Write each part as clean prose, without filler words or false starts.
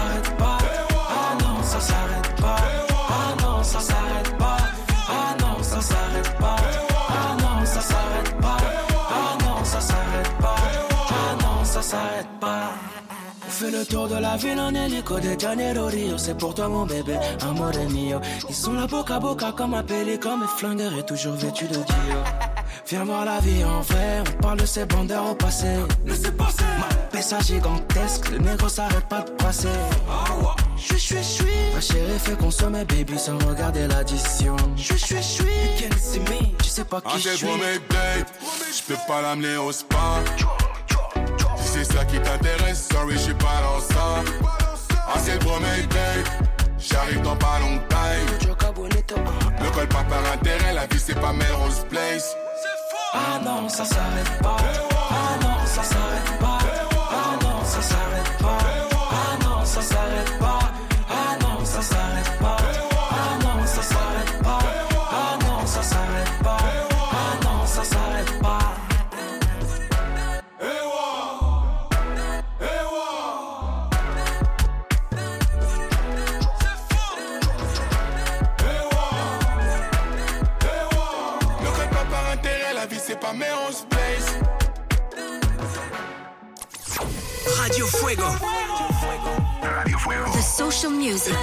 s'arrête pas. Ah non, ça s'arrête pas. Ah non, ça s'arrête pas. Ah non, ça s'arrête pas. Ah non, ça s'arrête pas. Ah non, ça s'arrête pas. Ah non, ça s'arrête pas. On fait le tour de la ville en hélico de Janeiro Rio. C'est pour toi mon bébé, amore mio. Ils sont là boca à boca comme un pélican. Mes flingueurs est toujours vêtu de Dio. Viens voir la vie en vrai, on parle de ces bandeurs au passé. Laissez passer. Ma pesa gigantesque, le négro s'arrête pas de passer. Chui. Ma chérie fait consommer baby sans regarder l'addition. Chui. Tu sais pas qui je suis. Je peux pas l'amener au spa. Si c'est ça qui t'intéresse, sorry, je suis pas dans ça. C'est le premier date. J'arrive dans pas long time. Ne colle pas par intérêt, la vie c'est pas Melrose Place. Ah non, ça s'arrête pas. Ah non, ça s'arrête Radio Fuego. Radio Fuego. The social music.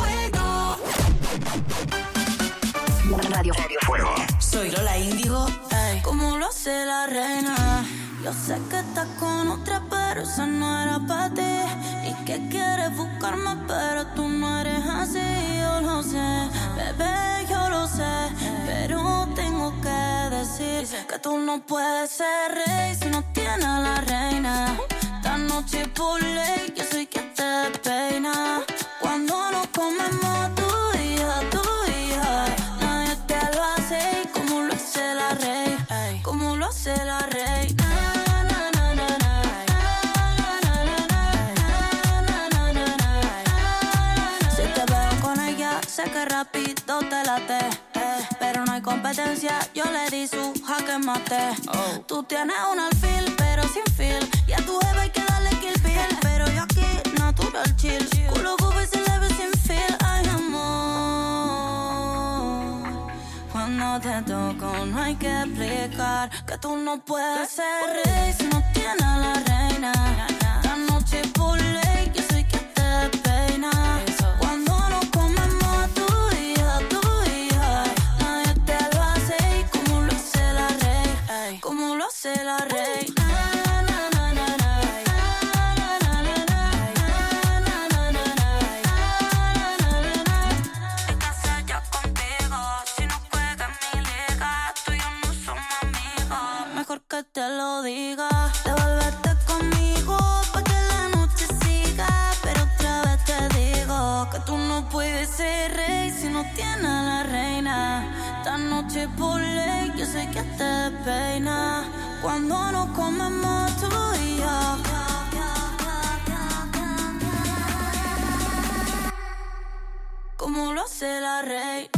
Radio Fuego. Soy Lola Índigo, como lo hace la reina. Yo sé que estás con otra, pero esa no era para ti. Y que quieres buscarme, pero tú no eres así. Yo lo sé, bebé, yo lo sé. Pero tengo que decir que tú no puedes ser rey si no tienes a la reina. Esta noche por ley, yo soy quien te peina. Cuando nos comemos tú y yo, nadie te lo hace como lo hace la rey, como lo hace la reina. Si te veo con ella, sé que rápido te late, pero no hay competencia, yo le di su jaque mate. Tú tienes un alfil, pero sin feel, y a tu jefe hay que darle kill bill, pero yo aquí natural chill, culo bobo y se le ve sin feel. Ay, amor, cuando te toco no hay que explicar que tú no puedes ser rey si no tienes a la reina. Esta noche por ley, yo soy quien te peina. Cuando nos comemos tú y yo, nadie te lo hace como lo hace la rey, como lo hace la reina. Que te lo diga, devuélvete conmigo pa' que la noche siga. Pero otra vez te digo que tú no puedes ser rey si no tienes a la reina. Esta noche por ley, yo sé que te peina. Cuando nos comemos tú y yo, como lo hace la reina.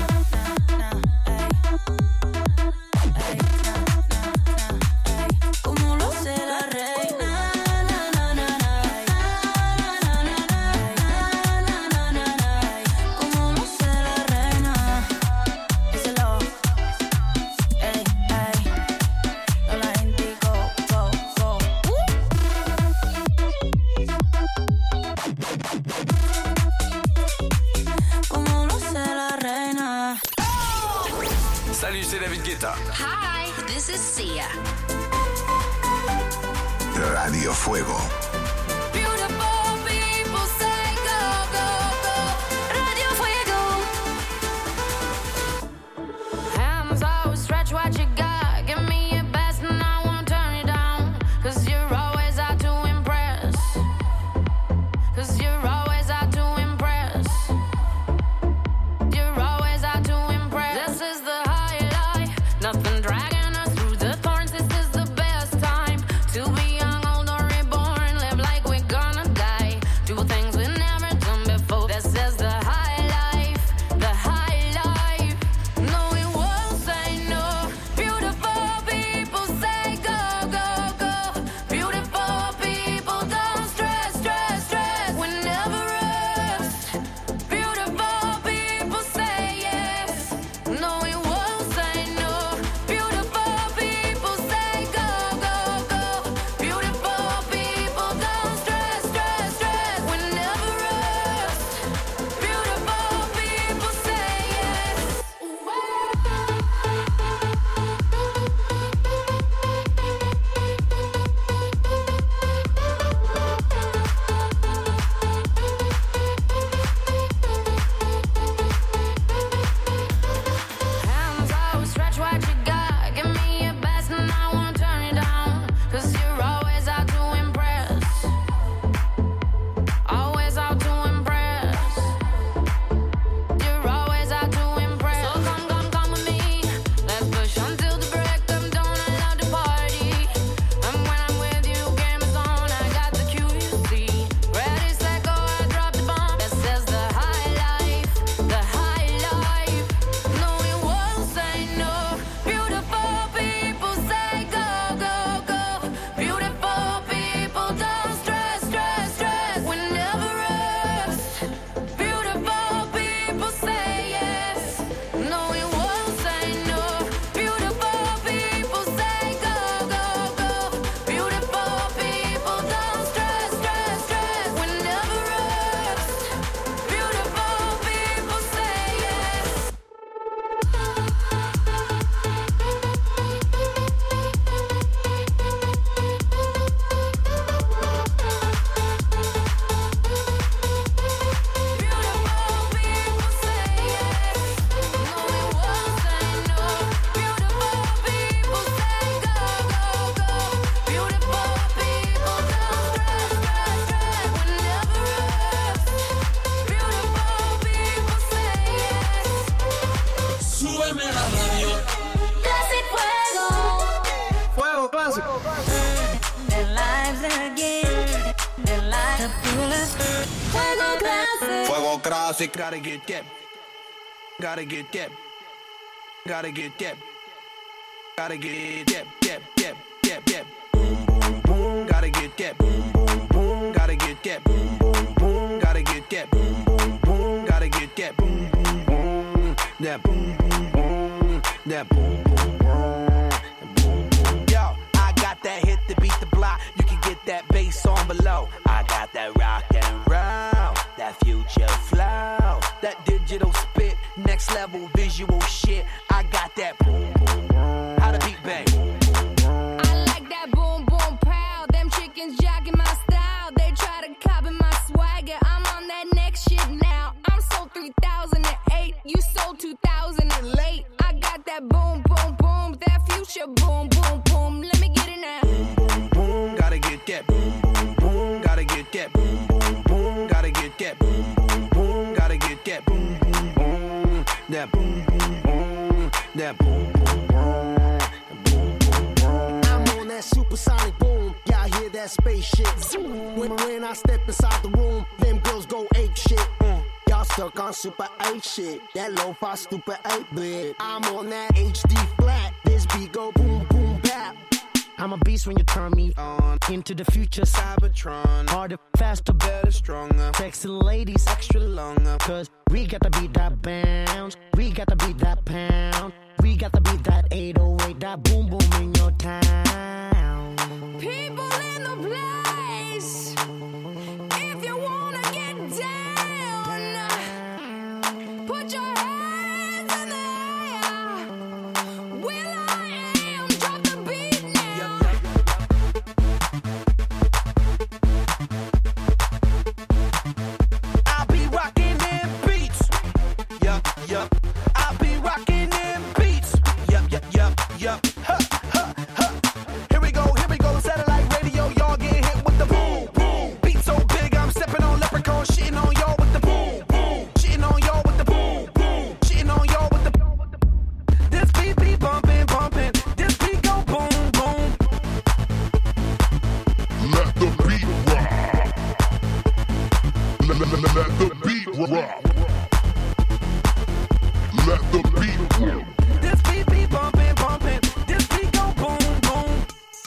Salut, c'est David Guetta. Hi, this is Sia. Radio Fuego. Beautiful people say go, go, go. Radio Fuego. Hands always stretch what you got. Give me your best and I won't turn you down. 'Cause you're always out to impress. 'Cause you're always out to impress. You're always out to impress. This is the nothing dragging us through the thorns. This is the best time to be young, old, or reborn. classic. Gotta get that. Gotta get that. Gotta get that. Gotta get that. Boom, boom, boom. Gotta get that. Boom, boom, boom. Gotta get that. Boom, boom, boom. Gotta get that. Boom, boom, boom. Gotta get that. Boom, boom, boom. That boom, boom, boom. That boom, boom, boom. Yo, I got that hit to beat the block. You can get that bass on below. I got that rock and roll, that future flow, that digital spit, next level visual shit. I got that boom, boom, boom. How to beat bang. I like that boom, boom, pow. Them chickens jogging my style. They try to copy my swagger. I'm on that next shit now. I'm sold 3008. You sold 2000 and late. I got that boom, boom, boom. That future boom, boom, boom. Let me get it now. Boom, boom, boom. Gotta get that. Boom, boom, boom. Gotta get that. Boom, boom, boom. Gotta get that. Boom, boom, boom. Gotta get that. Boom, boom, boom. That boom, boom, boom. That boom, boom, boom. I'm on that supersonic boom. Y'all hear that spaceship? When I step inside the room, them girls go ape shit. Y'all stuck on super 8 shit. That lo-fi stupid 8-bit. I'm on that HD flat. This beat go boom, boom, bap. I'm a beast when you turn me on. Into the future, Cybertron. Harder, faster, better, stronger. Sexy ladies, extra longer. Cause we got to beat that bounce. We got to beat that pound. We got to beat that 808. That boom, boom in your town. People in the place. If you wanna get down, put your hands in the air. Will I am, drop the beat now. I'll be rocking them beats. Yup, yup. I'll be rocking them beats. Yup, yup, yup, yup. Ha, ha, ha. Here we go, satellite radio. Y'all get hit with the boom, boom. Beat so big, I'm stepping on leprechaun, shitting on y'all with the boom, boom. Shitting on y'all with the boom, boom. Shitting on y'all with the. This beat be bumping, bumping. This beat go boom, boom. Let the beat rock. Let the beat rock. Let the beat rock. This beat be bumping, bumping. This beat go boom, boom.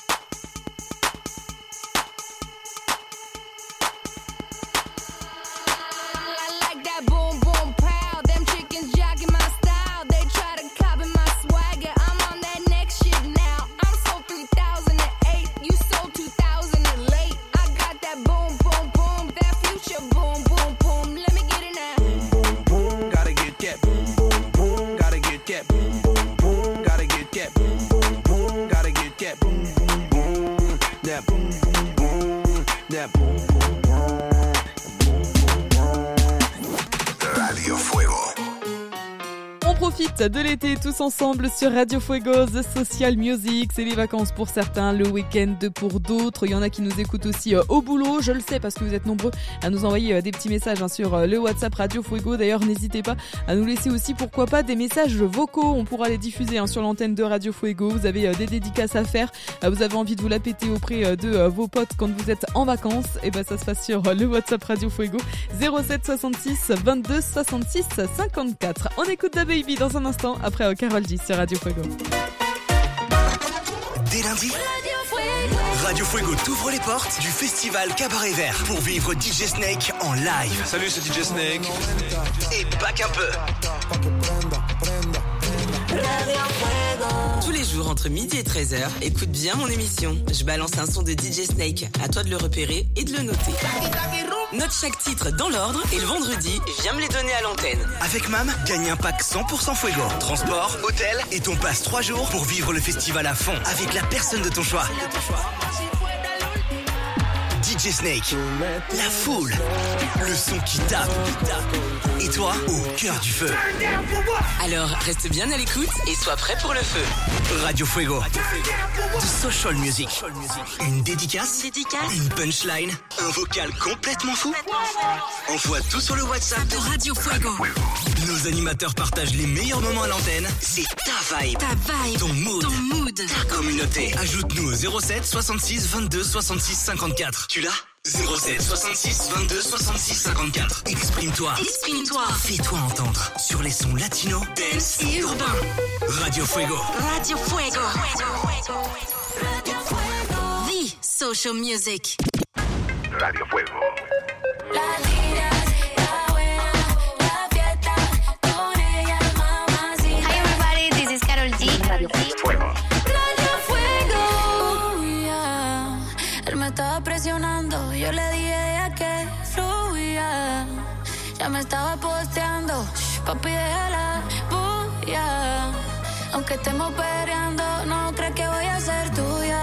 I like that boom, boom, pow. Them chickens jogging my style. They try to copy my swagger. I'm on that next shit now. I'm sold 3008. You sold 2000 and late. I got that boom, boom, boom. That future boom, boom, boom. Let me get it now. Boom, boom, gotta get that. Boom, boom, boom, gotta get that. Boom, boom, boom, gotta get that. Boom, boom, boom, gotta get that. Boom, boom, boom, that boom, boom, boom, that boom, boom, boom. Radio Fuego. On profite de l'été tous ensemble sur Radio Fuego, The Social Music. C'est les vacances pour certains, le week-end pour d'autres. Il y en a qui nous écoutent aussi au boulot. Je le sais parce que vous êtes nombreux à nous envoyer des petits messages sur le WhatsApp Radio Fuego. D'ailleurs, n'hésitez pas à nous laisser aussi, pourquoi pas, des messages vocaux. On pourra les diffuser sur l'antenne de Radio Fuego. Vous avez des dédicaces à faire. Vous avez envie de vous la péter auprès de vos potes quand vous êtes en vacances. Et ben, ça se passe sur le WhatsApp Radio Fuego 07 66 22 66 54. On écoute Da Baby dans un instant après Karol G sur Radio Fuego. Dès lundi, Radio Fuego t'ouvre les portes du festival Cabaret Vert pour vivre DJ Snake en live. Salut, c'est DJ Snake. Et back un peu. Tous les jours entre midi et 13h, écoute bien mon émission. Je balance un son de DJ Snake. À toi de le repérer et de le noter. Note chaque titre dans l'ordre et le vendredi, viens me les donner à l'antenne. Avec Mam, gagne un pack 100% Fuego. Transport, hôtel et ton passe 3 jours pour vivre le festival à fond avec la personne de ton choix. DJ Snake, la foule, le son qui tape. Et toi, au cœur du feu. Alors, reste bien à l'écoute et sois prêt pour le feu. Radio Fuego. The Social Music. Une dédicace, une punchline, un vocal complètement fou. Envoie tout sur le WhatsApp de Radio Fuego. Nos animateurs partagent les meilleurs moments à l'antenne. C'est ta vibe, ton mood, ta communauté. Ajoute-nous au 07 66 22 66 54. Tu l'as ? 07 66 22 66 54. Exprime-toi. Exprime-toi. Fais-toi entendre sur les sons latino, dance et urbain. Radio Fuego. Radio Fuego. The social music. Radio Fuego. Hi everybody, this is Karol G. Radio Fuego. Él me estaba presionando, yo le dije ya que fluya. Ya me estaba posteando, papi déjala bulla. Aunque estemos peleando, no crees que voy a ser tuya.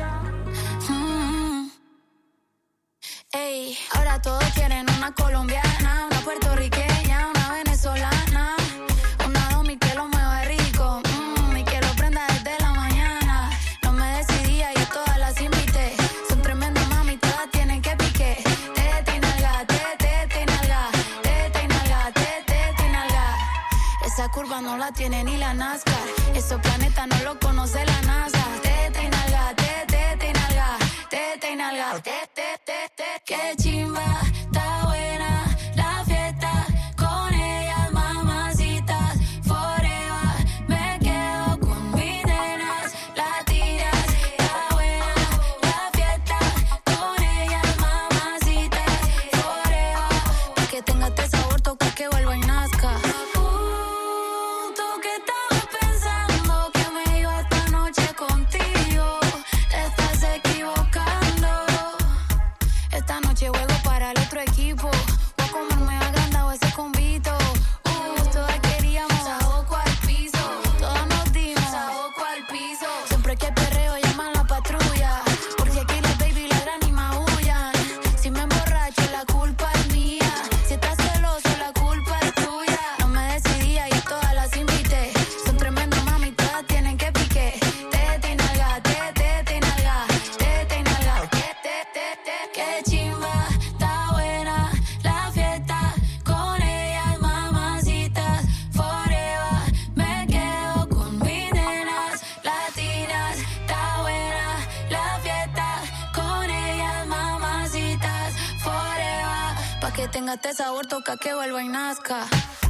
Ey, ahora todos quieren una colombiana, una puertorriqueña, una venezolana, una domi que lo mueva rico, y que lo prenda desde la mañana. No me decidía y todas las invité. Son tremendas mami, todas tienen que pique. Tete y nalga, tete y nalga, tete y nalga, tete y nalga. Esa curva no la tiene ni la NASCAR. Esos planetas no lo conoce la NASA. Tete y nalga, tete y nalga, tete y nalga, tete. Qué chimba, está buena la fiesta con ellas, mamacitas, forever. Me quedo con mis nenas latinas. Está buena la fiesta con ellas, mamacitas, forever. Pa' que tenga este sabor, toca que vuelva y nazca. ¿Tú qué estabas pensando? Que me iba esta noche contigo. Te estás equivocando. Esta noche juego para el otro equipo. Voy a comerme agrandado ese convito. Todas queríamos saboco al piso. Todas nos dimos saboco al piso. Siempre que perreo llaman la patrulla. Porque aquí las baby ladran y maullan. Si me emborracho la culpa es mía. Si estás celoso la culpa es tuya. No me decidía y todas las invité. Son tremendas mami, todas tienen que pique. Tete y nalga, tete y nalga, tete y nalga, tete. Qué chimba, está buena la fiesta con ellas, mamacitas, forever. Me quedo con mis nenas latinas. Está buena la fiesta con ellas, mamacitas, forever. Pa' que tenga este sabor, toca que vuelva y nazca.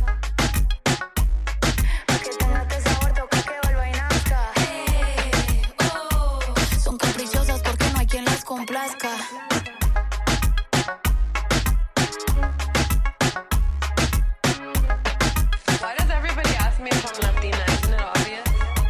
Pa' que tenga este sabor, toca que vuelva y nazca. Son caprichosas porque no hay quien las complazca. Why does everybody ask me if I'm Latina? Isn't it obvious?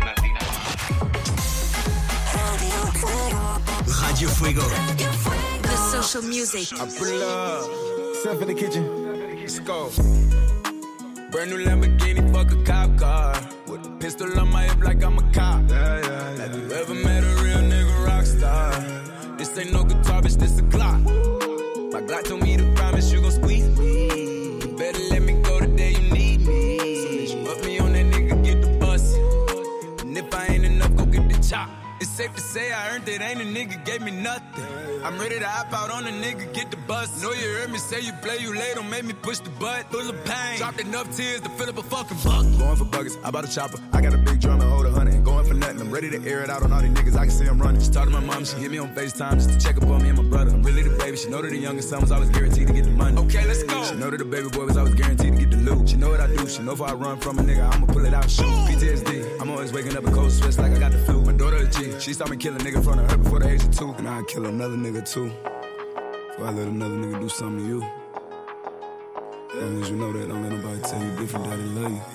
Radio Fuego. The social music. I pull up, stuff in the kitchen. Let's go. Brand new Lamborghini, fuck a cop car. With a pistol on my hip like I'm a cop. Have you ever met a real nigga rock star? This ain't no guitar, bitch, this a Glock. My Glock told me to promise you gon' squeeze me. You better let me go the day you need me. So bitch, you put me on that nigga, get the bus. And if I ain't enough, go get the chop. It's safe to say I earned it, ain't a nigga gave me nothing. I'm ready to hop out on a nigga, get the bus. Know you heard me say you play, you late, don't make me push the butt. Full of pain, dropped enough tears to fill up a fucking bucket. Going for buckets, I bought a chopper. I got a big drum and hold 100. Ain't going for nothing, I'm ready to air it out on all these niggas. I can see I'm running. Just talk to my mom, she hit me on FaceTime just to check up on me and my brother. I'm really the baby, she know that the youngest son was always guaranteed to get the money. Okay, let's go. She know that the baby boy was always guaranteed to get the loot. She know what I do, she know if I run from a nigga, I'ma pull it out, shoot. PTSD, I'm always waking up in cold sweats like I got the flu. My daughter a G, she saw me kill a nigga in front of her before the age of 2. And I'd kill another nigga too. Before I let another nigga do something to you. As long as you know that, don't let nobody tell you different, daddy love you.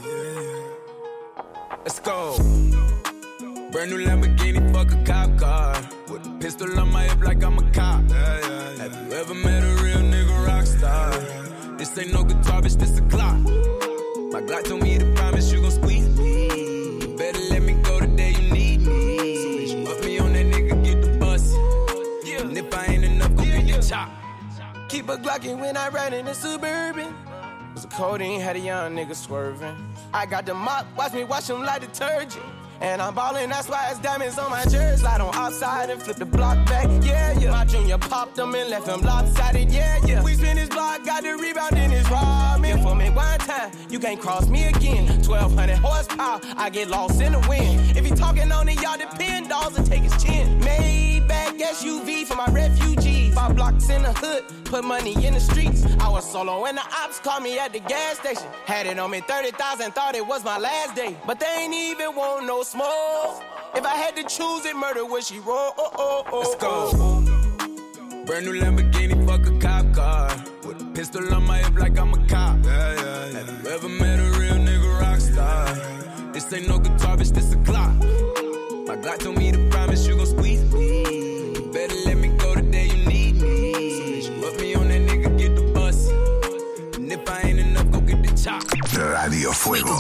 Let's go. Brand new Lamborghini, fuck a cop car. With a pistol on my hip like I'm a cop. Have you ever met a real nigga rock star? This ain't no guitar, bitch, this a Glock. My Glock told me to promise you gon' squeeze me. You better let me go the day you need me. So bitch, you put me on that nigga, get the bus. And if I ain't enough, go get the chop. Keep a Glockin' when I ride in the Suburban. Was a codeine, had a young nigga swerving. I got the mop, watch me wash him like detergent. And I'm ballin', that's why it's diamonds on my jersey. Slide on outside and flip the block back, yeah. My junior popped him and left him lopsided, yeah. We spin his block, got the rebound in his ramen. For me one time, you can't cross me again. 1200 horsepower, I get lost in the wind. If he talking on it, y'all depend, dolls and take his chin. Maybach SUV for my refugees. 5 block blocks in the hood, put money in the streets. I was solo when the ops called me at the gas station. Had it on me 30,000, thought it was my last day. But they ain't even want no smoke. If I had to choose it, murder would she roll? Let's go. Brand new Lamborghini, fuck a cop car. With a pistol on my hip like I'm a cop. Have you ever met a real nigga rock star? This ain't no guitar, bitch, this a Glock. My Glock told me to promise you gon' squeeze me. You better let me go the day you need me. So put me on that nigga, get the bus. And if I ain't enough, go get the chop. Radio Fuego.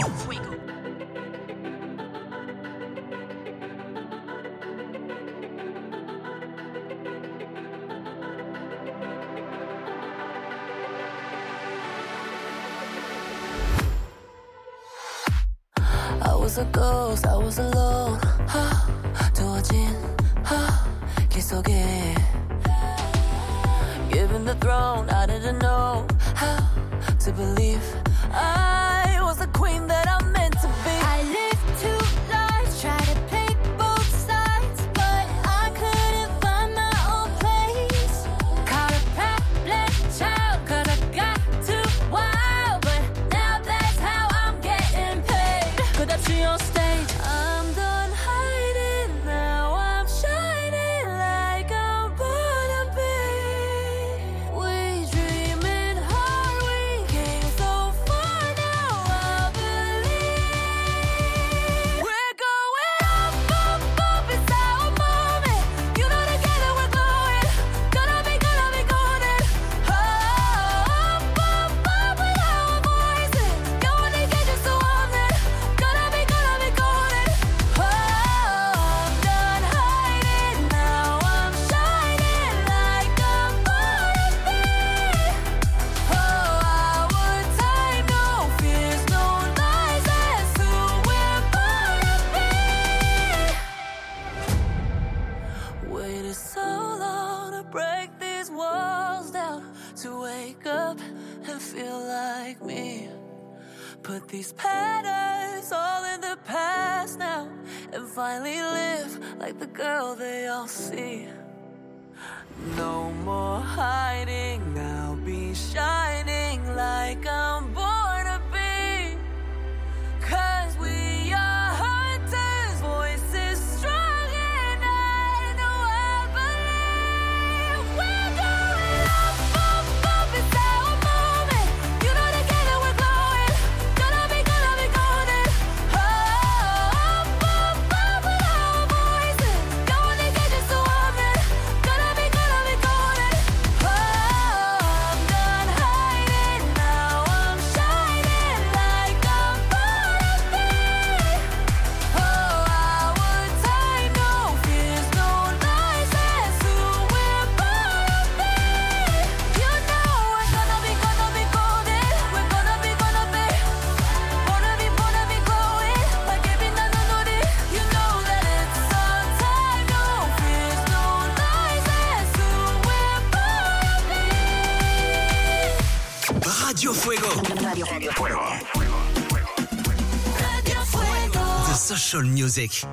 I was a ghost, I was alone. 두어진 길 속에. Given the throne, I didn't know how to believe I was the queen that I'm meant to be. I lived two lives, tried to pick both sides, but I couldn't find my own place. Caught a black child, cause I got too wild, but now that's how I'm getting paid. Could I see on stage? I'm done hiding, now I'm shining like I'm born to be. We dreaming hard, we came so far, now I believe. We're going up, up, up, it's our moment. You know together we're glowing, gonna be golden. Up, up, up with our voices, going to get you so often, gonna be golden. Oh, I'm done hiding, now I'm shining like I'm born to be. Oh, our time, no fears, no lies, that's who we're born to be. Waited so long to break these walls down, to wake up and feel like me. Put these patterns all in the past now, and finally live like the girl they all see. No more hiding, now be shining like I'm born to be. Cause we are hunters, voices strong, and I know I believe. We're going up, up, up, it's our moment. You know together we're glowing, gonna be golden. Oh, up, up, up with our voices, going to get you so often, gonna be golden. Oh, I'm done hiding, now I'm shining like I'm born to be. Oh, our time, no fears, no lies, that's who we're born to be. You know we're gonna be golden. We're gonna be glowing, like every night on it. You know that it's our time, no fears, no lies, that's who we're born to be. Radio Fuego. Radio Fuego. Radio Fuego. The social music.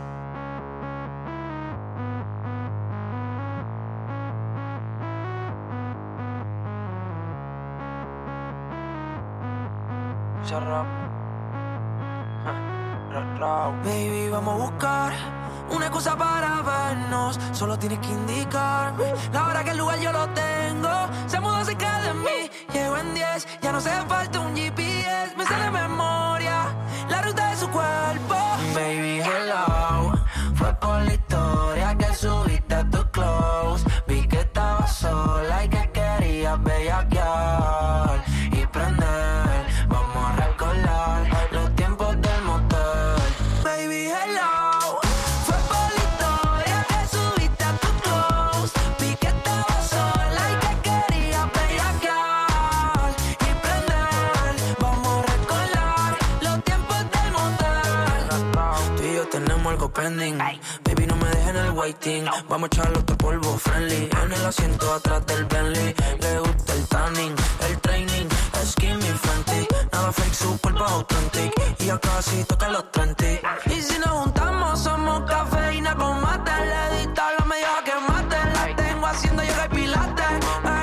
Baby, vamos a buscar una excusa para vernos. Solo tienes que indicarme la hora que el lugar yo lo tengo. Se mudó cerca de mí, llego en 10. Ya no hace falta un GPS, me sale de memoria la ruta de su cuerpo. Baby, hello, fue por la historia que subiste a tu close. Vi que estabas sola y que querías bellaquear y prender. Vamos a recordar los tiempos del motel. Baby, hello, fue por la historia que subiste a tu close. Vi que estabas sola y que querías bellaquear y prender. Vamos a recordar los tiempos del motel. Tú y yo tenemos algo pending. Baby, no me dejes en el waiting. Vamos a echarle otro polvo friendly. En el asiento atrás del Bentley. Le gusta el tanning, el training, skinny frantic. Nada fake, su cuerpo authentic. Y ya casi toca los 30. Y si nos juntamos somos cafeína con mate. Le dista la media que mate. La tengo haciendo yoga y pilates.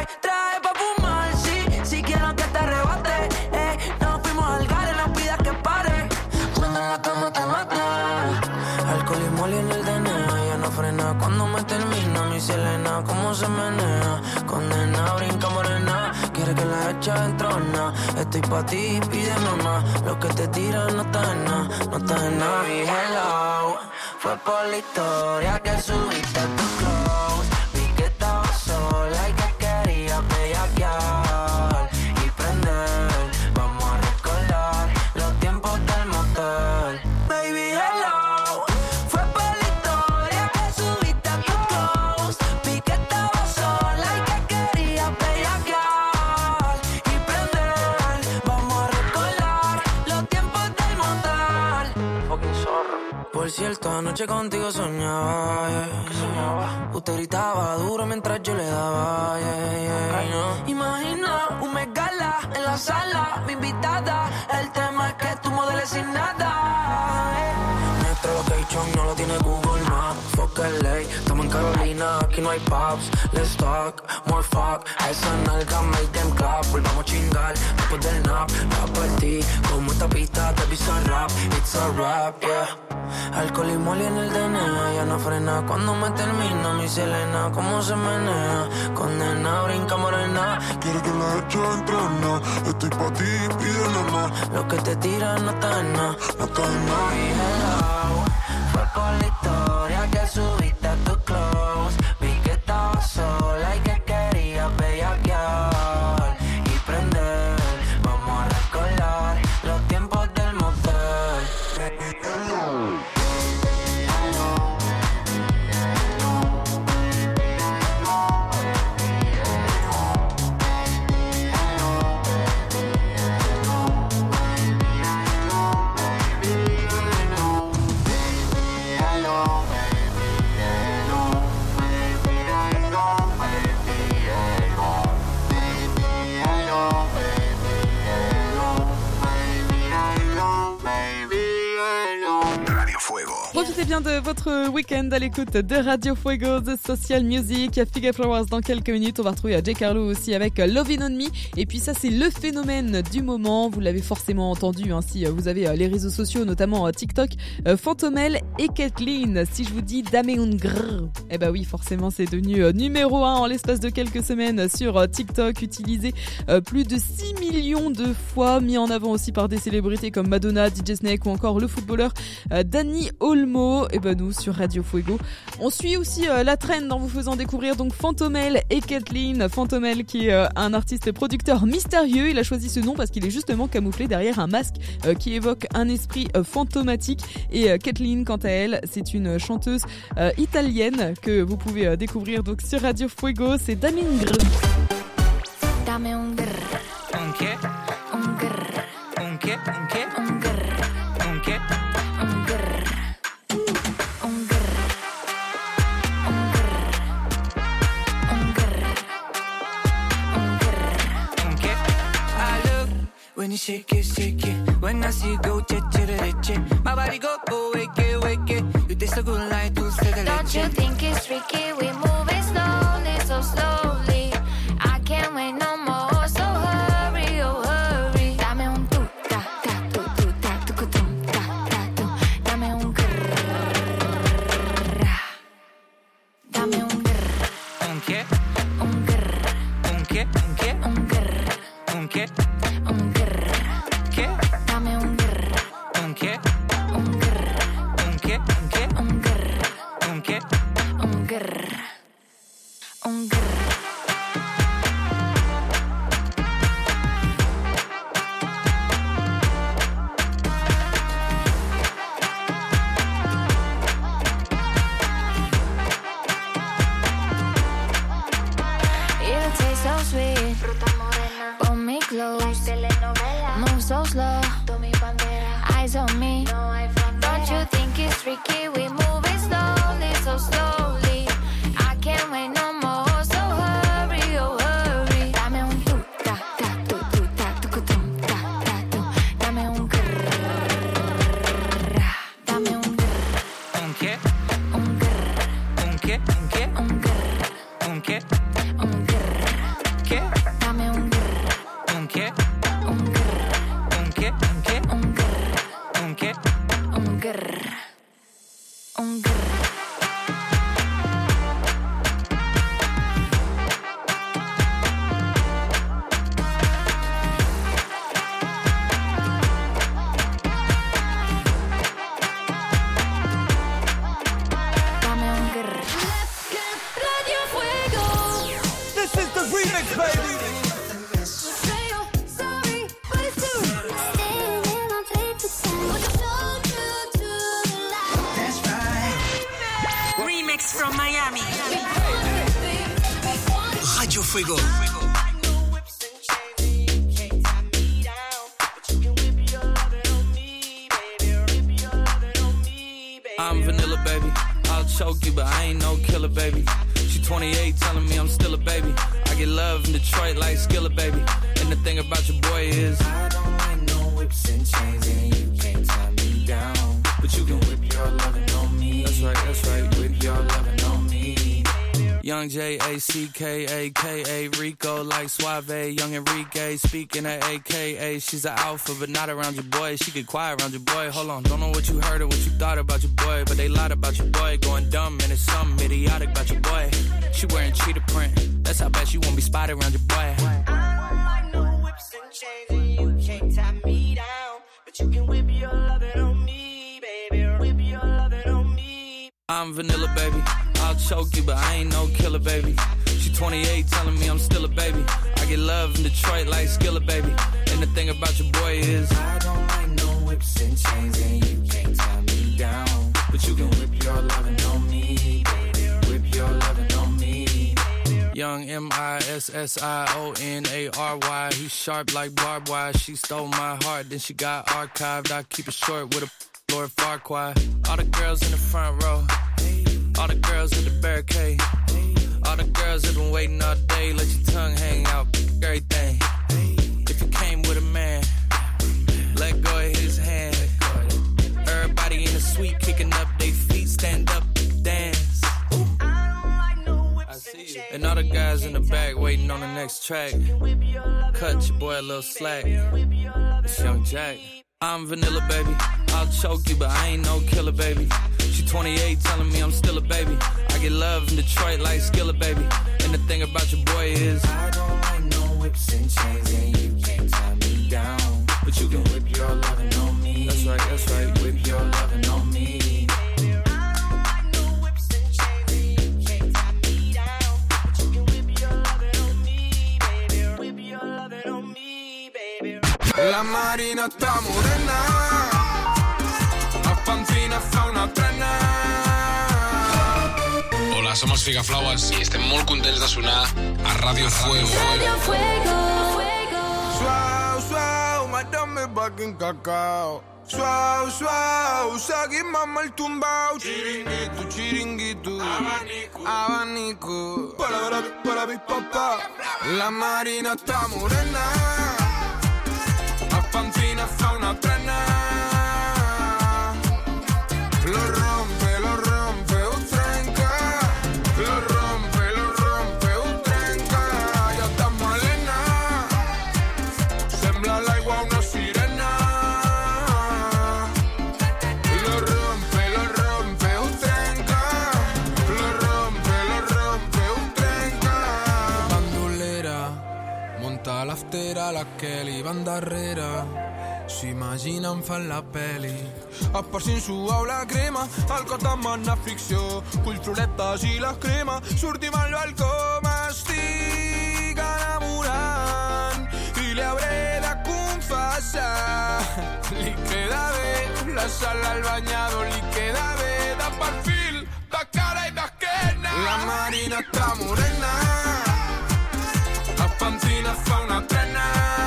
nada cómo se menea. Condena, brinca morena, quiere que la eche entrona. Estoy pa' ti, pide mamá. Lo que te tiran no está en nada, no está en nada. Y hello, fue por la historia que subiste a tu close. Vi que estaba sola y que quería bellaquear y prender. Vamos a recordar los tiempos del motel. Baby, hello, fue por la historia que subiste a tu close. Vi que estaba sola y que quería bellaquear y prender. Vamos a recordar los tiempos del motel. Fucking zorro. Por cierto, anoche contigo soñaba, yeah. Usted gritaba duro mientras yo le daba, yeah. Imagina un megala en la sala, mi invitada. El tema es que tú modeles sin nada, Nuestro location no lo tiene Google Maps. Fuck LA, estamos en Carolina, aquí no hay pubs. Let's talk, more fuck. A esa nalga make them clap. Volvamos a chingar después del nap. Va por ti, como esta pista te pisa rap. It's a rap, yeah. Alcohol y moli en el DNA, ya no frena cuando me termina mi Selena. Cómo se menea, condena, brinca morena. Quiere que la eche entrona. Estoy pa' ti, pide mamá. Lo que te tiran no está en nada, no está en nada. Y hello, fue por la historia que subiste a tu close. Vi que estaba sola y que quería bellaquear y prender. Vamos a recordar los tiempos del motel. Profitez bien de votre week-end à l'écoute de Radio Fuego, The Social Music. Figa Flowers dans quelques minutes. On va retrouver J. Carlo aussi avec Lovin' on Me. Et puis ça, c'est le phénomène du moment. Vous l'avez forcément entendu si vous avez les réseaux sociaux, notamment TikTok. Fantomel et Kathleen. Si je vous dis Dameungr, eh ben oui, forcément, c'est devenu numéro 1 en l'espace de quelques semaines sur TikTok. Utilisé plus de 6 millions de fois. Mis en avant aussi par des célébrités comme Madonna, DJ Snake ou encore le footballeur Dani Olmo. Et ben nous sur Radio Fuego on suit aussi la trend en vous faisant découvrir donc Fantomel et Kathleen. Fantomel qui est un artiste producteur mystérieux. Il a choisi ce nom parce qu'il est justement camouflé derrière un masque qui évoque un esprit fantomatique. Et Kathleen, quant à elle, c'est une chanteuse italienne que vous pouvez découvrir donc sur Radio Fuego. C'est Dameungr. Dameungr. When you shake it, when I see you go, che. My body go, wake it. You taste so good like dulce de leche. Don't you think it's tricky? We moving slowly, so slowly. I can't wait no more, so hurry, oh hurry. Dame un tu, ta, tu, ta, tu, ta. Dame un grrr. Dame un grrr. ¿Un qué? Un grrr. ¿Un qué? ¿Un qué? Un grrr. ¿Un qué? Un grrr. ¿Qué? Dame un grrr. ¿Un qué? Un grrr. ¿Un qué? ¿Un qué? Un grrr. ¿Un qué? Un grrr. Un grrr. It tastes so sweet. Fruta morena. Pull me close. Telenovela. Move so slow. Tú mi bandera. Eyes on me. No hay frontera. Don't you think it's tricky? We move it slowly, so slowly. I can't wait no more, so hurry, oh hurry. Dame un tu, ta, tu, ta, tu, ta. Dame un grrr. Dame un grrr. ¿Un qué? Un grrr. ¿Un qué? ¿Un qué? Un grrr. ¿Un qué? Un grrr. ¿Qué? Dame un grrr. ¿Un qué? Un grrr. ¿Un qué? ¿Un qué? Un grrr. ¿Un qué? Un grrr. Un grrr. Radio Fuego. I'm vanilla, baby. I'll choke you, but I ain't no killer, baby. She 28, telling me I'm still a baby. I get love in Detroit like Skillet, baby. And the thing about your boy is I don't like no whips and chains, and you can't tie me down. But you can whip your lovin' on me. That's right, whip your lovin' on me. Young J-A-C-K-A-K-A, Rico like Suave, Young Enrique, speaking at AKA. She's an alpha, but not around your boy. She get quiet around your boy. Hold on, don't know what you heard or what you thought about your boy, but they lied about your boy. Going dumb, and it's something idiotic about your boy. She wearing cheetah print, that's how bad she won't be spotted around your boy. I don't like no whips and chains, and you can't tie me down. But you can whip your lovin' on me, baby, whip your lovin' on me. I'm vanilla, baby. I'll choke you, but I ain't no killer, baby. She 28, telling me I'm still a baby. I get love in Detroit like Skillet, baby. And the thing about your boy is I don't like no whips and chains, and you can't tie me down. But you can whip your lovin' on me, baby. Whip your lovin' on me. Young M-I-S-S-I-O-N-A-R-Y. He's sharp like barbed wire. She stole my heart, then she got archived. I keep it short with a Lord Farquaad. All the girls in the front row, all the girls at the barricade, all the girls have been waiting all day. Let your tongue hang out, everything. If you came with a man, let go of his hand. Everybody in the suite kicking up their feet, stand up, dance. I see you. And all the guys in the back waiting on the next track. Cut your boy a little slack. It's Young Jack. I'm vanilla, baby. I'll choke you, but I ain't no killer, baby. She 28, telling me I'm still a baby. I get love in Detroit like Skillet, baby. And the thing about your boy is I don't like no whips and chains, and you can't tie me down. But you can whip your lovin' on me. That's right, whip your lovin' on me. La Marina sta morena, a Pancina fa una trena. Hola, somos Figaflowers y estem molt contents de sonar a Radio Fuego. Radio Fuego. Suau, suau, madame back in cacao. Suau, suau, seguimos el tumbao. Chiringuito, chiringuito, abanico, abanico. Para mi papá. La Marina sta morena, Pancina fa una trena. Lo rompe, utrenca. Lo rompe, utrenca. Ja està malena, sembla l'aigua una sirena. Lo rompe, utrenca. Lo rompe, utrenca. Bandolera, monta l'aftera, la Kelly van darrere. S'imaginen fan la peli. A part si suau la crema, el cos demana ficció. Culturetes i la crema, sortim al balcó, m'estic enamorant i li hauré de confessar. Li queda bé la sala al banyador, li queda bé de perfil, de cara i d'esquena. La Marina està morena, a Pancina fa una trena.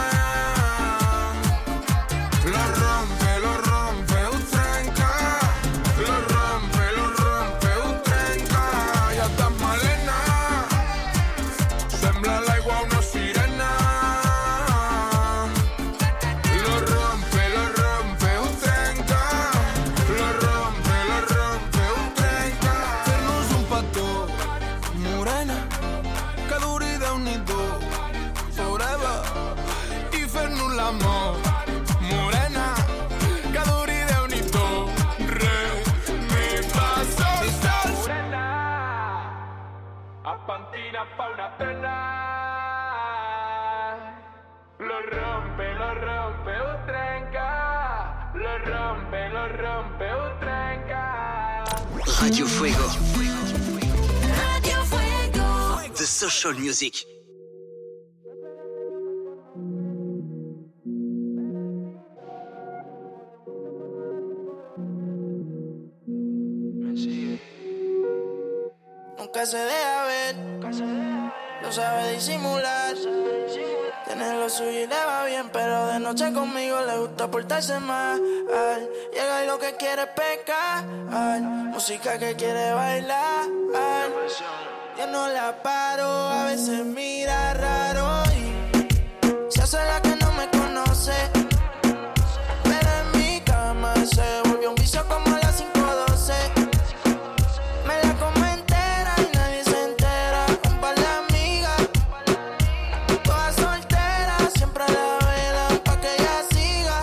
Lo rompe, utrenca. Lo rompe, utrenca. Ja està malena, sembla l'aigua una sirena. Lo rompe, utrenca. Lo rompe, utrenca. Fer-nos un petó, morena, que duri Déu-n'hi-do, forever, i fer-nos l'amor. Morena, que duri Déu-n'hi-do, re, mi, fa, sol, sol. Morena, a Pancina fa una trena. Lo rompe, utrenca. Lo rompe, utrenca. Radio Fuego. Radio Fuego. The Social Music. Nunca se deja ver, lo no sabe disimular. Tiene lo suyo y le va bien, pero de noche conmigo le gusta portarse mal. Llega y lo que quiere es pecar. Música que quiere bailar. Yo no la paro, a veces mira raro y se hace la que no me conoce. Pero en mi cama se volvió un vicio como a las 5:12. Me la como entera y nadie se entera. Un par de amigas, todas solteras, siempre la velan pa' que ella siga.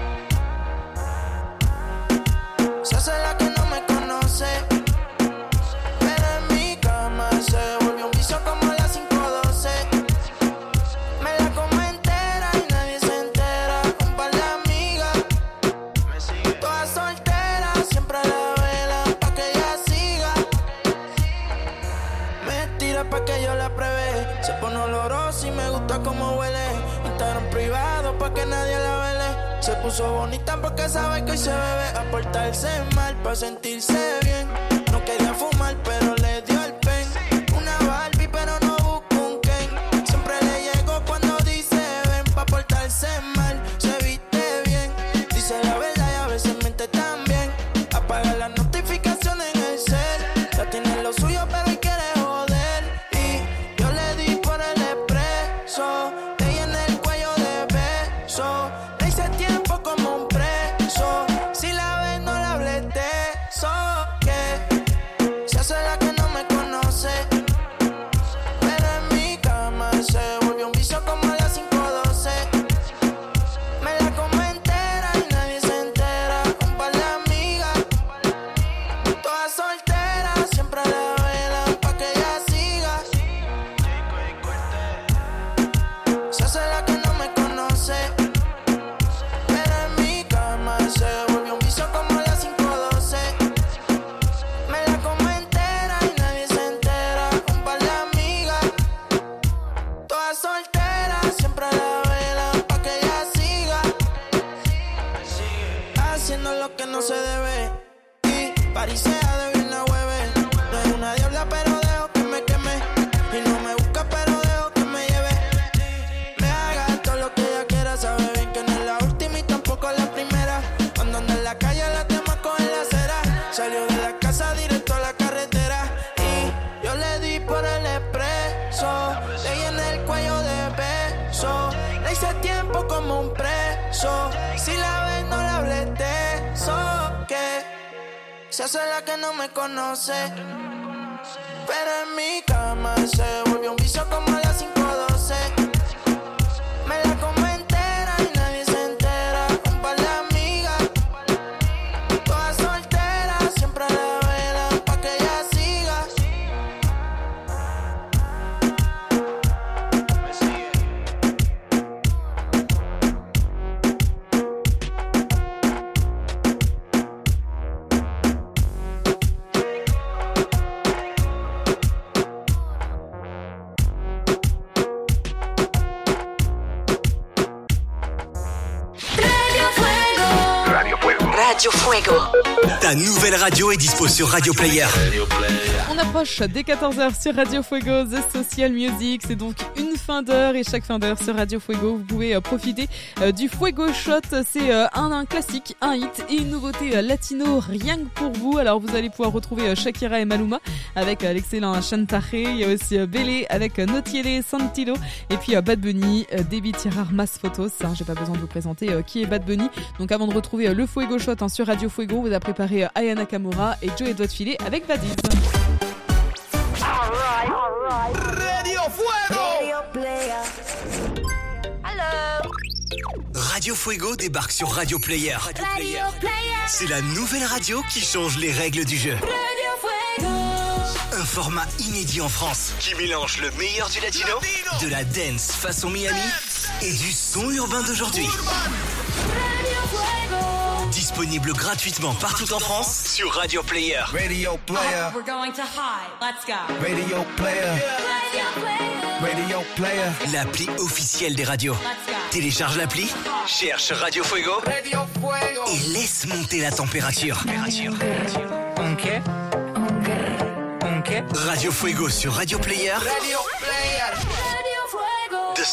Se hace la que no me conoce. Pero en mi cama se volvió un vicio como a las 5:12. Me la como entera y nadie se entera. Un par de amigas, todas solteras, siempre la velan pa' que ella siga. Me tira pa' que yo la pruebe. Se pone olorosa y me gusta como huele. Instagram privado pa' que nadie la vele. Se puso bonita porque sabe que hoy se bebe. A portarse mal pa' sentirse bien. No quería fumar pero le dio el pen. Una Barbie pero no busco un Ken. Siempre le llego cuando dice ven. Pa' portarse mal, se viste bien. Dice la verdad y a veces mente también. Apaga las notificaciones en el cel. Ya tiene lo suyo pero hoy quiere joder. Y yo le di por el expreso. Ella en el cuello de beso. Le hice tiempo como un preso. Si la ves no la hables de eso. Que se hace la que no me conoce. Pero en mi cama se volvió un vicio como a las 5:12. Me la como entera y nadie se entera. Un par de amigas, todas solteras, siempre la velan pa' que ella siga. Se hace la que no me conoce. Pero en mi cama se volvió un vicio como a las 5:12. Me la como entera y nadie se entera. Un par de amigas, todas solteras, siempre la velan pa' que ella siga. Haciendo lo que no se debe. Y parisea de bien la hueve. No es una diabla pero dejo que me queme. Y no me busca pero dejo que me lleve. Me haga todo lo que ella quiera. Sabe bien que no es la última y tampoco la primera. Cuando anda en la calle la temas cogen la acera. Salió de la casa directo a la carretera. Y yo le di por el expreso. Le llené el cuello de beso. Le hice tiempo como un preso. Si la ves no la hables de eso. Que se hace la que no me conoce. Pero en mi cama se volvió un vicio como a las 5:12. Me la como entera y nadie se entera. Un par de amigas, todas solteras, siempre la velan pa' que ella siga. Radio Fuego. Ta nouvelle radio est dispo sur Radio Player. On approche des 14h sur Radio Fuego, The Social Music. C'est donc une fin d'heure et chaque fin d'heure sur Radio Fuego, vous pouvez profiter du Fuego Shot. C'est un classique, un hit et une nouveauté latino rien que pour vous. Alors vous allez pouvoir retrouver Shakira et Maluma avec l'excellent Chantaje. Il y a aussi Belé avec No Tiene Sentido et puis Bad Bunny, Debbie Tirar Mas Fotos. J'ai pas besoin de vous présenter qui est Bad Bunny. Donc avant de retrouver le Fuego Shot sur Radio Fuego, on vous a préparé Aya Nakamura et Joey Doit Filer avec Badiz. Radio Fuego. Radio Fuego débarque sur Radio Player. C'est la nouvelle radio qui change les règles du jeu. Un format inédit en France qui mélange le meilleur du latino, de la dance façon Miami et du son urbain d'aujourd'hui. Disponible gratuitement partout en France sur Radio Player. Radio Player. We're going to high. Let's go. Radio Player. Radio Player. L'appli officielle des radios. Télécharge l'appli, cherche Radio Fuego et laisse monter la température. Radio Fuego sur Radio Player.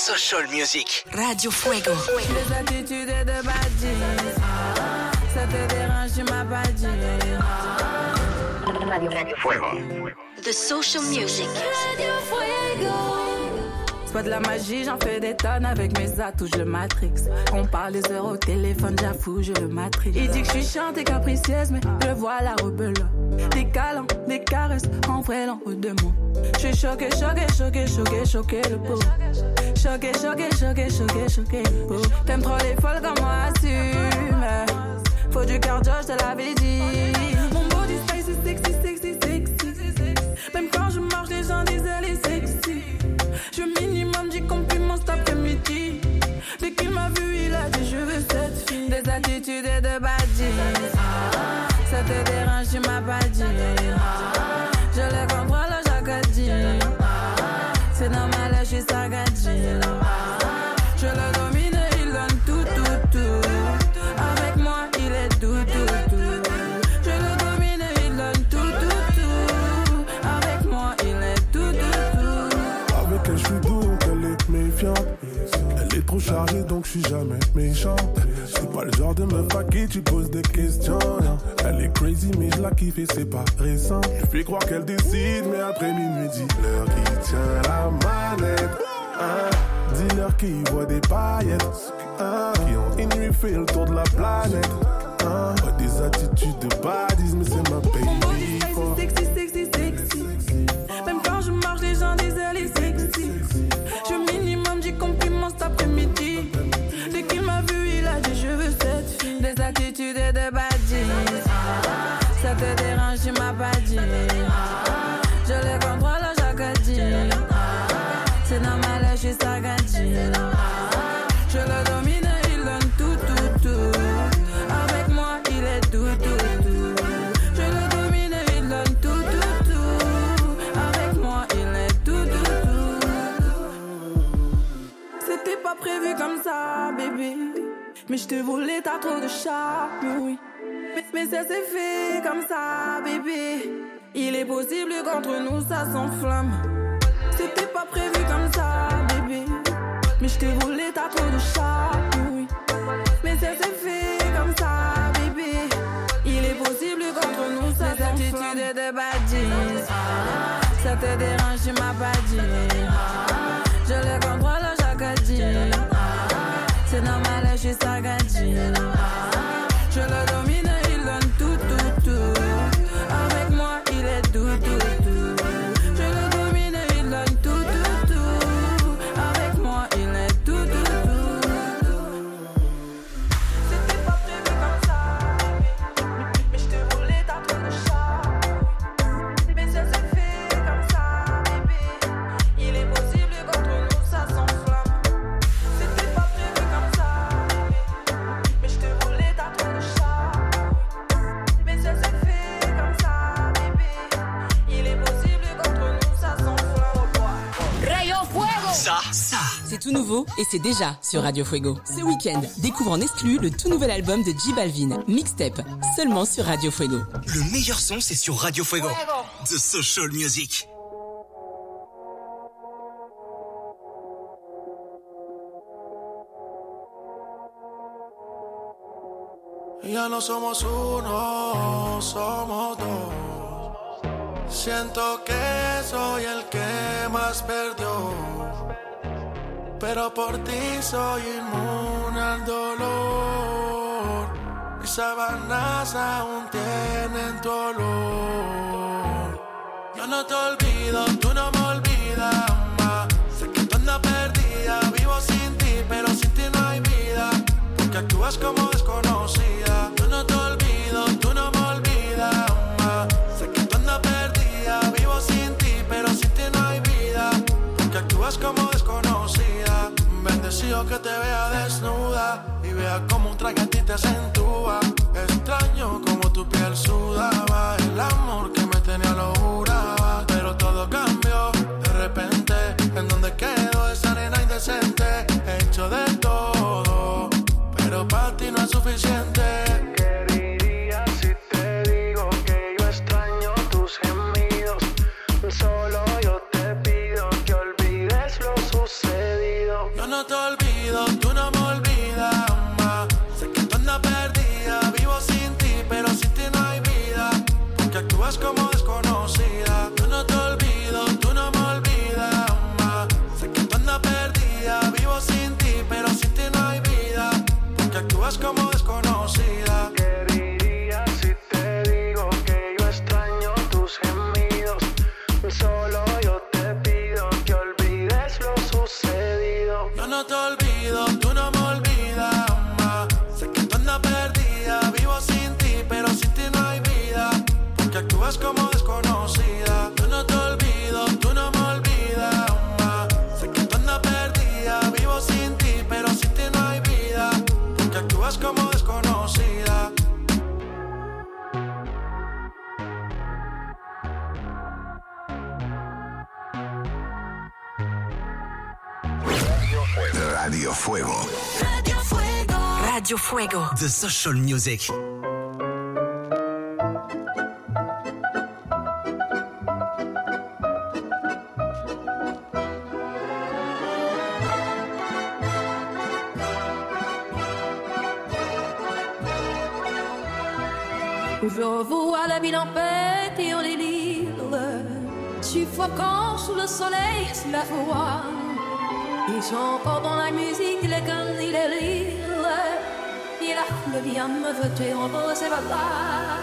Social Music. Radio Fuego. Les attitudes de badis. Ça te dérange, tu m'as pas dit. Radio Fuego. The Social Music. Radio Fuego. C'est pas de la magie, j'en fais des tonnes avec mes atouts, je le matrix. On parle des heures au téléphone, j'avoue, je le matrix. Il dit que je suis chiante et capricieuse, mais je vois la rebelle. Des câlins, des caresses, en vrai l'en haut de moi. Je suis choquée, le pauvre. Choquée, le pauvre. T'aimes trop les folles comme moi, assume. Faut du cardio, je te l'avais dit. Mon body space est sexy. Même quand je marche, les gens disent elle est sexy. Je minimum 10 compliments cet après-midi. Dès qu'il m'a vu, il a dit je veux cette fille. Des attitudes et de badis. Ça te dérange, tu m'as pas dit. Je les contrôle chaque dit. C'est normal, je suis sagadji. Je le domine, il donne tout. Avec moi, il est tout. Je le domine, il donne tout. Avec moi, il est tout. Avec elle, je suis doux, donc elle est méfiante. Elle est trop chargée, donc je suis jamais méchant. C'est pas le genre de meuf à qui tu poses des questions. Non. Elle est crazy, mais je la kiffe et c'est pas récent. Je fais croire qu'elle décide, mais après minuit, dis-leur qui tient la manette. Dis-leur qui voit des paillettes. Qui ont une nuit fait le tour de la planète. Pas des attitudes de badis, mais c'est ma baby. Sexy. Même quand je marche, les gens disent elle est sexy. Je minimum 10 compliments cet après-midi. Dès qu'il m'a vu, il a dit je veux cette fille. Des attitudes et de badis. Ça te dérange, tu m'as pas dit. Je les contrôle chaque dit. C'est normal, je suis sagadji. Je le domine, il donne tout. Avec moi, il est tout. Je le domine, il donne tout. Avec moi, il est tout. C'était pas prévu comme ça, bébé. Mais je te voulais, t'as trop de charme, oui. Mais ça s'est fait comme ça, bébé. Il est possible qu'entre nous, ça s'enflamme. C'était pas prévu comme ça, bébé. Mais je te voulais, t'as trop de charme, oui. Mais ça s'est fait comme ça, bébé. Il est possible qu'entre nous, ça s'enflamme. Des attitudes de badis. Ça te dérange, tu m'as pas dit. Je les contrôle chaque dit. C'est normal, je suis sagadji. Je le domine, il donne tout. Avec moi, il est tout. Je le domine, il donne tout. Avec moi, il est tout. C'était pas prévu comme ça, mais je te voulais, t'as trop de charme. Mais ça s'est fait comme ça, bébé. Il est possible qu'entre nous, ça s'enflamme. C'était pas prévu comme ça, mais je te voulais, t'as trop de charme. Mais ça s'est fait comme ça, bébé. Il est possible qu'entre nous, ça s'enflamme. Radio Fuego. Ça. C'est tout nouveau et c'est déjà sur Radio Fuego. Ce week-end, découvre en exclu le tout nouvel album de J Balvin, Mixtape, seulement sur Radio Fuego. Le meilleur son, c'est sur Radio Fuego. The Social Music. Ya no somos uno, somos dos. Siento que soy el que más perdió, pero por ti soy inmune al dolor. Mis sábanas aún tienen tu olor. Yo no te olvido, tú no me olvidas más. Sé que tú andas perdida, vivo sin ti, pero sin ti no hay vida. Porque actúas como desconocida. Yo no te olvido, tú no me olvidas más. Sé que tú andas perdida, vivo sin ti, pero sin ti no hay vida. Porque actúas como desconocida. Bendecido que te vea desnuda y vea como un traje a ti te acentúa. Extraño como tu piel sudaba, el amor que me tenía lo juraba. Pero todo cambió de repente. ¿En donde quedó esa arena indecente? He hecho de todo, pero para ti no es suficiente. ¿Qué dirías si te digo que yo extraño tus gemidos? Solo yo te pido que olvides lo sucedido. Yo Yo no te olvido, tú no me olvidas, ma. Sé que tú andas perdida, vivo sin ti, pero sin ti no hay vida. Porque actúas como desconocida. Yo no te olvido, tú no me olvidas, ma. Sé que tú andas perdida, vivo sin ti, pero sin ti no hay vida. Porque actúas como desconocida. ¿Qué dirías si te digo que yo extraño tus gemidos? Solo yo te pido que olvides lo sucedido. Yo no te olvido, tú no me olvidas, ma. Sé que tú andas perdida, vivo sin ti, pero sin ti no hay vida. Porque actúas como desconocida. Yo no te olvido, tú no me olvidas, ma. Sé que tú andas perdida, vivo sin ti, pero sin ti no hay vida. Porque actúas como desconocida. Radio Fuego. Radio Fuego. Radio Fuego. The Social Music. Je vois la ville en fête et en délire, suffocant sous le soleil, sous la foi. Ils sont pas dans la musique, les connes et les rires. Et la foule vient me voter en beau, c'est pas là.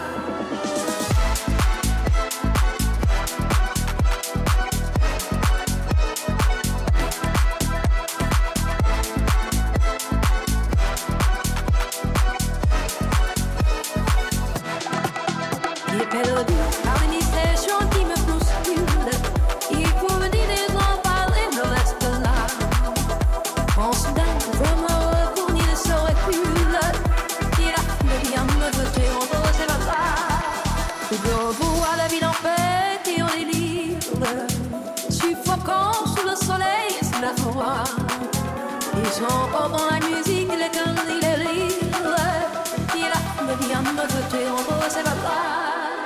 Perdu par une impression qui me bouscule. Il faut venir les en parler, me reste là. En soudain, je me retourne, il se recule. Il a le bien me voter en beau, c'est pas là. Je vois la ville en fête et en délire, suffocant sous le soleil, sous la foi. Ils sont pas dans la musique, les connes et les rires. Il a le bien me voter en beau, c'est pas là.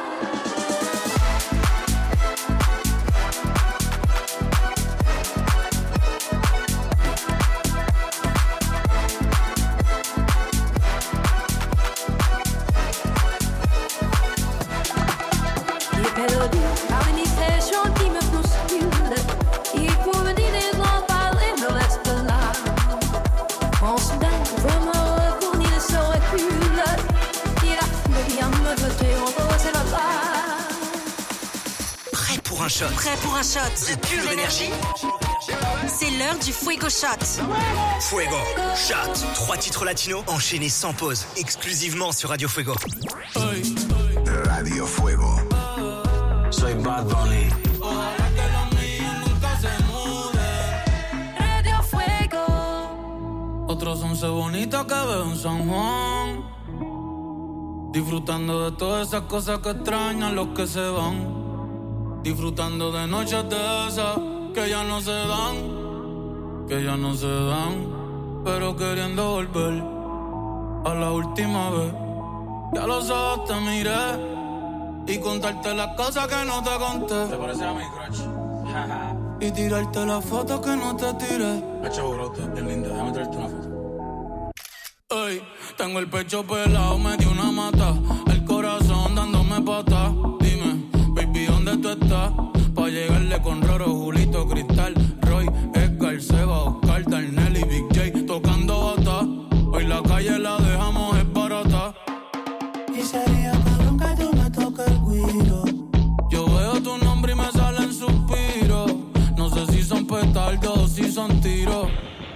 Perdu par une impression qui me bouscule. Il faut venir les en parler, me reste là. En soudain, je me retourne, il se recule. Il a le bien me voter en beau, c'est pas là. Prêt pour un shot. Prêt pour un shot de pure énergie. C'est l'heure du Fuego Shot. Fuego Shot. 3 titres latinos enchaînés sans pause, exclusivement sur Radio Fuego. Radio Fuego. Soy Bad Bunny. Ojalá que los míos nunca se muden. Radio Fuego. Otros 11 bonitos que veo en San Juan. Disfrutando de todas esas cosas que extrañan los que se van. Disfrutando de noches de esas que ya no se dan. Que ya no se dan. Pero queriendo volver a la última vez. Ya los ojos te miré y contarte las cosas que no te conté. ¿Te parece a mi crush? Y tirarte las fotos que no te tiré. Hacho, bro, bien linda. Déjame traerte una foto. Ey, tengo el pecho pelado, me dio una mata. El corazón dándome pata. Dime, baby, ¿dónde tú estás? Pa' llegarle con Roro, Julito, Cristal, Roy, Edgar, Seba, Oscar, Darnell y Big J tocando bata. Hoy la calle la dejamos es barata. Y sería cabrón que tú me toques el guiro. Yo veo tu nombre y me salen suspiros. No sé si son petardos o si son tiros.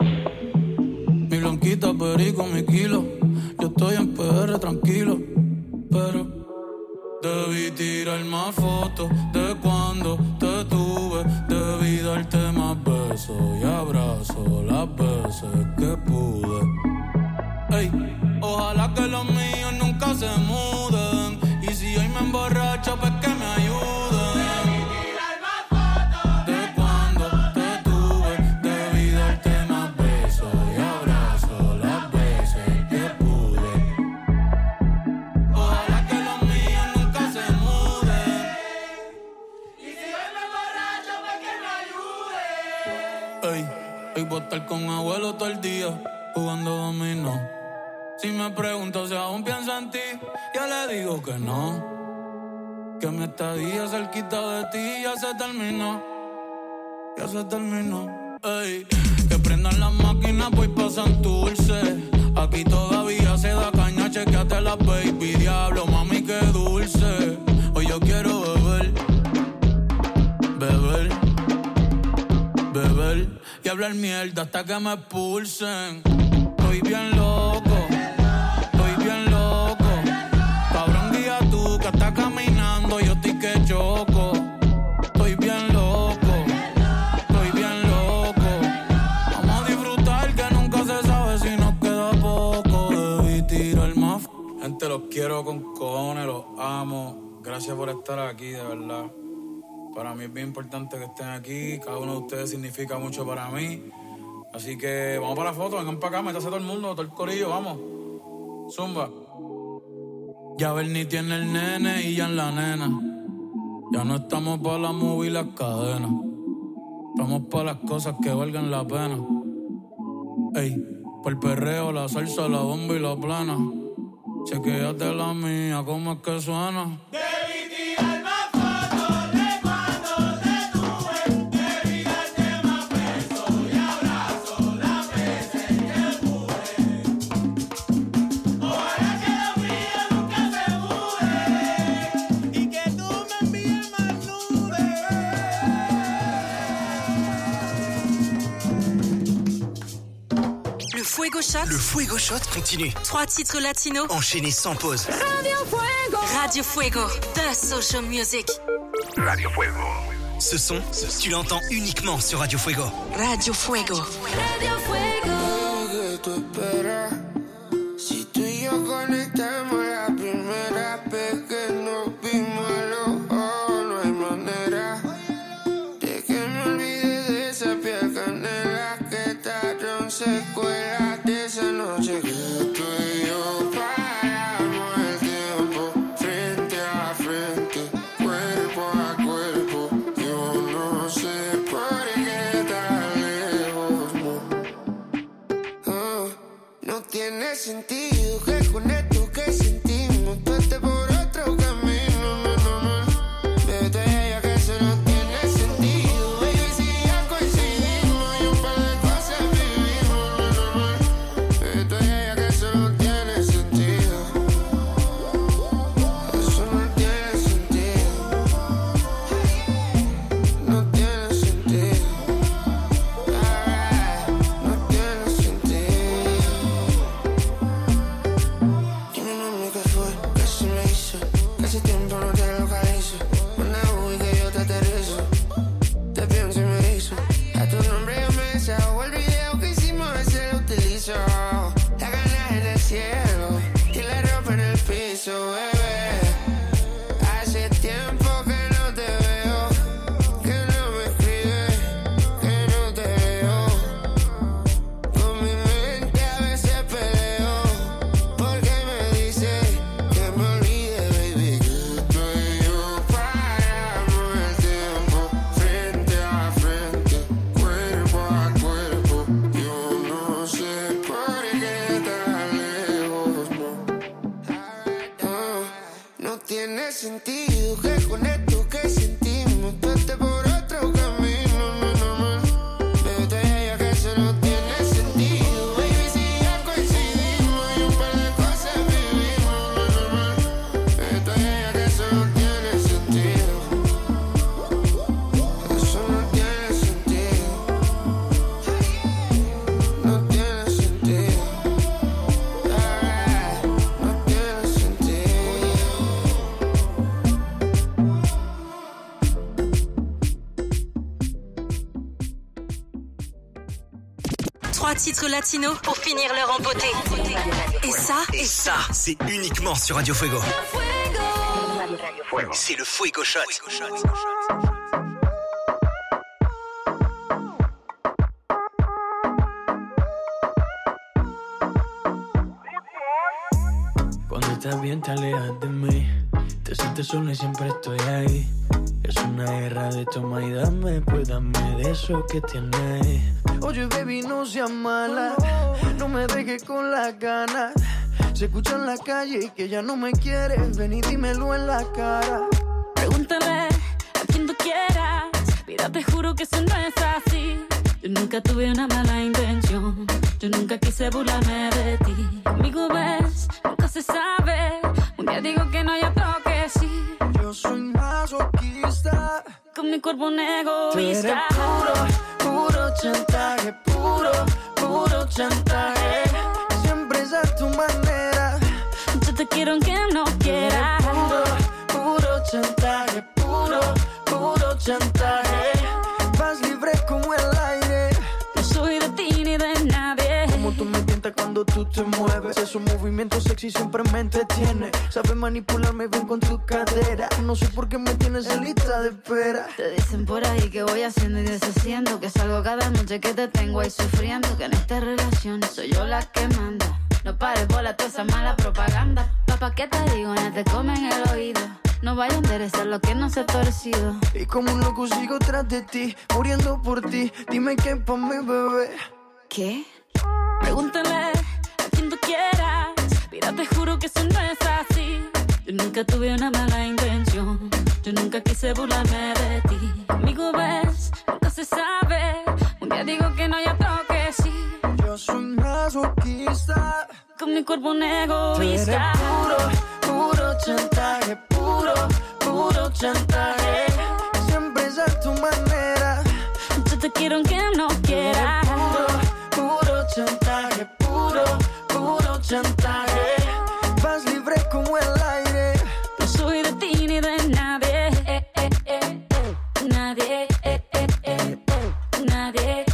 Mi blanquita, perico, mi kilo. Yo estoy en PR tranquilo. Pero debí tirar más fotos de cuando te tuve. Debí darte más besos y abrazos las veces que pude. Ey, ojalá que los míos nunca se muden. Y si hoy me emborracho, pues que me ayuden. De cuando te tuve, debí darte más besos y abrazos las veces que pude. Ojalá que los míos nunca se muden. Y si hoy me emborracho, pues que me ayuden. Ey, Hoy voy a estar con abuelo todo el día, jugando dominó. Si me pregunto si aún pienso en ti, yo le digo que no. Que mi estadía cerquita de ti ya se terminó. Ya se terminó. Ey, que prendan las máquinas, voy pa' Santurce. Aquí todavía se da caña, chequeate la baby. Diablo, mami, qué dulce. Hoy yo quiero beber, beber, beber y hablar mierda hasta que me expulsen. Estoy bien loco, estoy bien loco. Cabrón, guía tú que estás caminando, yo estoy que choco. Estoy bien loco, estoy bien loco. Vamos a disfrutar que nunca se sabe si nos queda poco. Debí tirar más. Gente, los quiero con cojones, los amo. Gracias por estar aquí, de verdad. Para mí es bien importante que estén aquí. Cada uno de ustedes significa mucho para mí. Así que vamos para la foto, vengan para acá, métase todo el mundo, todo el corillo, vamos. Zumba. Ya Bernie tiene el nene y ya en la nena. Ya no estamos para la movie y las cadenas. Estamos para las cosas que valgan la pena. Ey, por el perreo, la salsa, la bomba y la plana. Chequéate la mía, ¿cómo es que suena? Le Fuego Shot continue. 3 titres latinos enchaînés sans pause. Radio Fuego. Radio Fuego, the social music. Radio Fuego. Ce son, tu l'entends uniquement sur Radio Fuego. Radio Fuego. Radio Fuego. Tú esperas. Si tú y yo conectamos la primera vez que nos vimos a los ojos, no hay manera de que me olvide de esa piel canela que taron secuelas de esa noche que tú y yo paramos el tiempo frente a frente, cuerpo a cuerpo. Yo no sé por qué tan lejos, no. No tiene sentido que con esto que sentimos tú estés por otro camino, Bebé, tú y ella que eso no tiene sentido. Baby, si ya coincidimos y un par de cosas vivimos, Bebé, tú y ella que eso no tiene sentido. Eso no tiene sentido. No tiene sentido. No tiene sentido. Dime, mami, ¿qué fue? ¿Qué se me hizo? Que hace tiempo no te localizo. Manda Uy que yo te aterrizo. Te pienso y me erizo. A tu nombre yo me desahogo. El video que hicimos ese lo utilizo. La ganas en el cielo y la ropa en el piso, bebé. Hace tiempo que no te veo, que no me escribes, que no te veo. Con mi mente a veces peleo, porque me dice que me olvide, baby, que tú y yo paramos el tiempo frente a frente, cuerpo a cuerpo. Yo no sé por qué tan lejos, no tiene sentido que con esto que sentimos tú estés por otro camino, Bebé, tú y ella que eso no tiene sentido. Baby, si ya coincidimos y un par de cosas vivimos, Bebé, tú y ella que eso no tiene sentido. Eso no tiene sentido. No tiene sentido. No tiene sentido. 3 titres latinos pour finir l'heure en beauté. Et ça, c'est uniquement sur Radio Fuego. C'est le Fuego Shot. Cuando estás bien te alejas de mí. Te sientes solo y siempre estoy ahí. Es una guerra de toma y dame, pues dame de eso que tienes. Oye, baby, no seas mala. No me dejes con las ganas. Se escucha en la calle que ya no me quieres. Ven y dímelo en la cara. Pregúntale a quien tú quieras. Mira, te juro que eso no es así. Yo nunca tuve una mala intención. Yo nunca quise burlarme de ti. Conmigo ves, nunca se sabe. Un día digo que no, y otro que sí. Yo soy masoquista. Con mi cuerpo un egoísta. Tú eres puro chantaje. Puro chantaje. Siempre es a tu manera. Yo te quiero aunque no quieras. Puro chantaje. Puro chantaje. Vas libre como el aire. No soy de ti ni de nadie. Como tú me tientas cuando tú te mueves. Esos movimientos sexy siempre me entretiene. Sabes manipularme bien con tu cadera. No sé por qué me tienes en lista de espera. Te dicen por ahí que voy haciendo y deshaciendo. Que salgo cada noche que te tengo ahí sufriendo. Que en esta relación soy yo la que manda. No pares bola toda esa mala propaganda. Papá, ¿qué te digo? No te comen el oído. No vaya a enderezar lo que no se ha torcido. Y como un loco sigo tras de ti, muriendo por ti. Dime qué pa' mi bebé. ¿Qué? Pregúntale a quien tú quieras. Mira, te juro que eso no es así. Yo nunca tuve una mala intención. Yo nunca quise burlarme de ti. Conmigo ves, nunca se sabe. Un día digo que no, y otro que sí. Yo soy masoquista. Con mi cuerpo un egoísta. Puro chantaje. Puro chantaje. Siempre es a tu manera. Yo te quiero aunque no quieras. Puro chantaje. Puro chantaje. Vas libre como el aire. No soy de ti ni de nadie. Nadie. Nadie.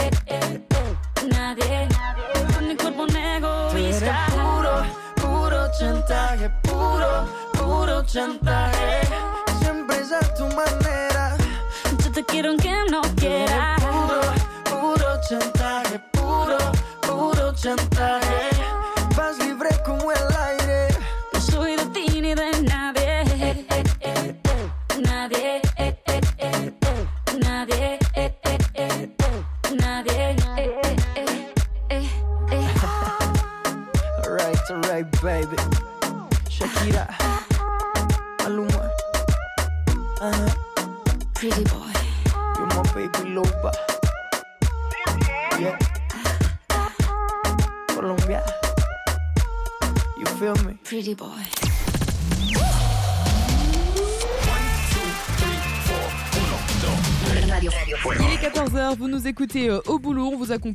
Nadie. Con mi cuerpo un egoísta. Puro chantaje. Puro chantaje. Siempre es a tu manera. Yo te quiero aunque no quieras. Puro chantaje. Puro chantaje. Vas libre como el aire. No soy de ti ni de nadie. Nadie. Nadie. Nadie. Alright, baby. Shakira. Maluma. Pretty boy. You're my baby loba. Yeah. Colombia. You feel me? Pretty boy. Il est 14h, vous nous écoutez au boulot, on vous accompagne